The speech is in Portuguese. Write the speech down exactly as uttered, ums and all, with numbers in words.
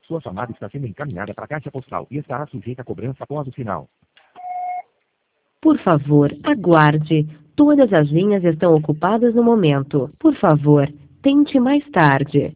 Sua chamada está sendo encaminhada para a caixa postal e estará sujeita a cobrança após o sinal. Por favor, aguarde. Todas as linhas estão ocupadas no momento. Por favor, tente mais tarde.